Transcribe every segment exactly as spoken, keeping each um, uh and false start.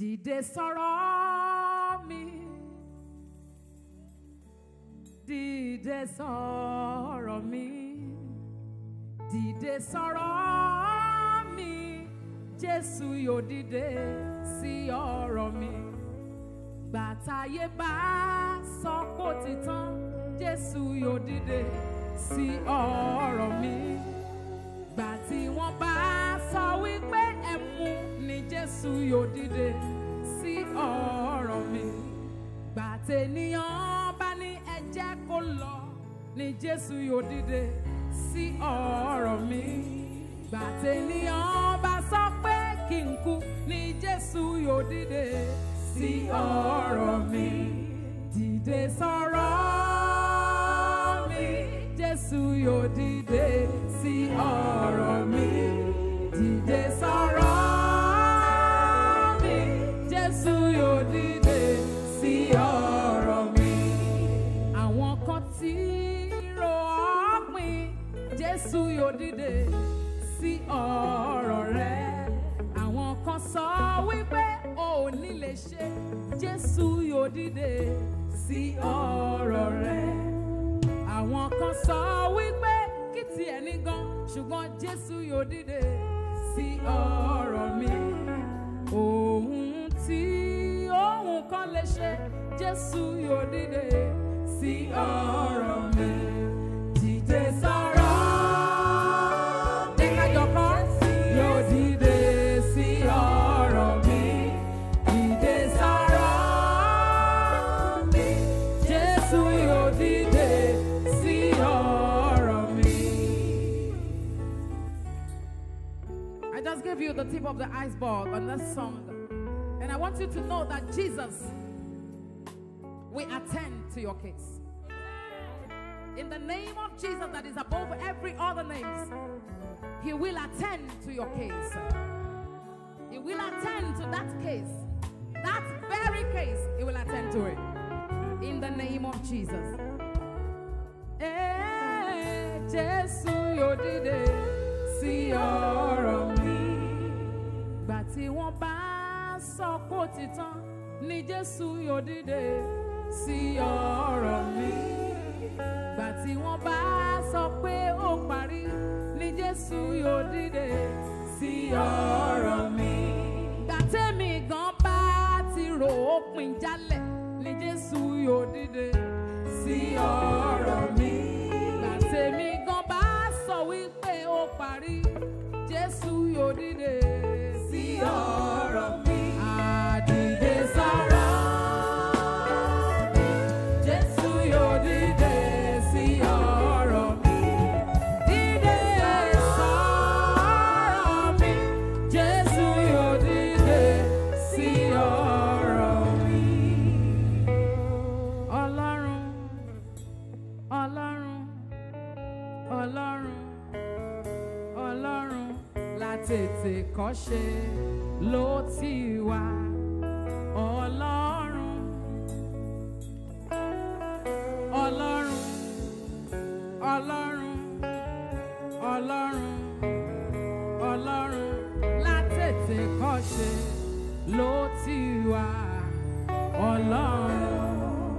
Dìde sọ̀rọ̀ mi, dìde sọ̀rọ̀ mi, dìde sọ̀rọ̀ mi, Jésù yóò dìde sí ọ̀rọ̀ mi. Gbàtàyé bá sọ kó ti tán, Jésù yóò dìde sí ọ̀rọ̀ mi. Gbà tí wọ́n bá sọ wípé ẹ mú ni Jésù yóò dìde sí ọ̀rọ̀ mi. Gbà tènìyàn bá ní ẹ jẹ́ kó lọ ni Jésù yóò dìde sí ọ̀rọ̀ mi. Gbà tènìyàn bá sọ pé kí n kú ni Jésù yóò dìde sí ọ̀rọ̀ mi. Dìde sọ̀rọ̀ mi, Jésù yóò dìde sí ọ̀rọ̀ mi. Dìde sọ̀rọ̀ mi, Jésù yóò dìde sí ọ̀rọ̀ mi. Àwọn kan tí rò ọ́ pin, Jésù yóò dìde sí ọ̀rọ̀ rẹ. Àwọn kan sọ wípé o ò ní lè ṣe, Jésù yóò dìde sí ọ̀rọ̀ rẹ. Àwọn kan sọ wípé kí tiẹ̀ ní gan, ṣùgbọ́n Jésù yóò dìde sí ọ̀rọ̀ mi. Ohun tí ohun kan lè ṣe, Jésù yóò dìde sí ọ̀rọ̀ mi. Dìde sọ̀rọ̀ mi, kájọpọ̀ yóò dìde sí ọ̀rọ̀ mi. Dìde sọ̀rọ̀ mi, Jésù yóò dìde sí ọ̀rọ̀ mi. I just gave you the tip of the iceberg on this song, and I want you to know that Jesus will attend to your case. In the name of Jesus that is above every other name, He will attend to your case. He will attend to that case. That very case, He will attend to it. In the name of Jesus. Eh, Jésù yóò dìde sí ọ̀rọ̀ mi. Gbà tí wọ́n bá sọ kó ti tán, ni Jésù yóò dìde sí ọ̀rọ̀ mi. Gbà tí wọ́n bá sọ pé ó parí, ni Jésù yóò dìde sí ọ̀rọ̀ mi. Gbà tèmi gan bá ti rò ó pin jálẹ̀, ni Jésù yóò dìde sí ọ̀rọ̀ mi. Gbà tèmi gan bá sọ wípé ó parí, Jésù yóò dìde sí ọ̀rọ̀ mi. Àdìde sọ̀rọ̀ mi, Jésù yóò dìde sí ọ̀rọ̀ mi. Dìde sọ̀rọ̀ mi, Jésù yóò dìde sí ọ̀rọ̀ mi. Ọlọ́run, Ọlọ́run, Ọlọ́run, Ọlọ́run látètè kọ́ṣe ló ti wà. Ọlọ́run, Ọlọ́run, Ọlọ́run, Ọlọ́run, Ọlọ́run látètè kọ́ṣe ló ti wà. Ọlọ́run,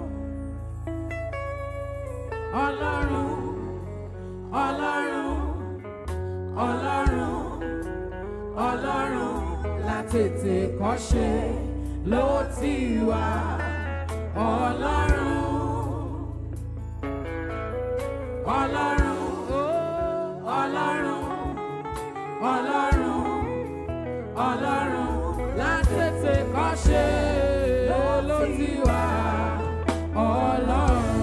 Ọlọ́run, Ọlọ́run, Ọlọ́run, Ọlọ́run látètè kọ́ṣe ló ti wà. Ọlọ́run, Ọlọ́run, Ọlọ́run, Ọlọ́run, Ọlọ́run látètè kọ́ṣe ló ti wà. Ọlọ́run,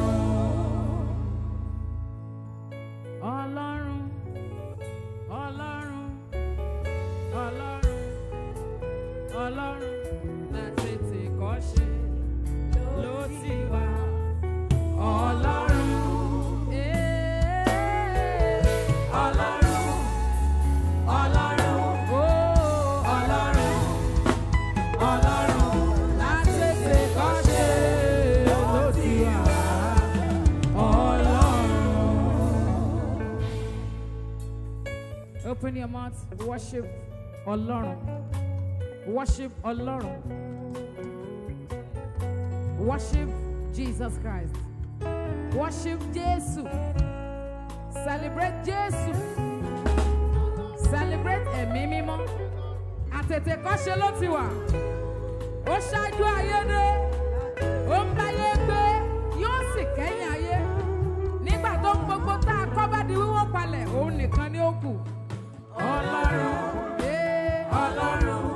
Ọlọ́run, Ọlọ́run, Ọlọ́run, Ọlọ́run látètè kọ́ṣe ló ti wà. Ọlọ́run, eh, Ọlọ́run, Ọlọ́run, oh, Ọlọ́run, Ọlọ́run látètè kọ́ṣe ló ti wà. Ọlọ́run. Open your mouth, worship Ọlọ́run. Worship Ọlọ́run. Worship Jesus Christ. Worship Jésù. Celebrate Jésù. Celebrate ẹ̀mí mímọ́. Àtètèkọ́ṣe ló ti wà. Ó ṣáájú ayé dé. Ó ń báyé gbé. Yóò sì kẹ́yìn ayé. Nígbà tó ń gbogbo tá a kọ́ bá di wíwó palẹ̀, òun nìkan ni ó kù. Ọlọ́run. Ọlọ́run.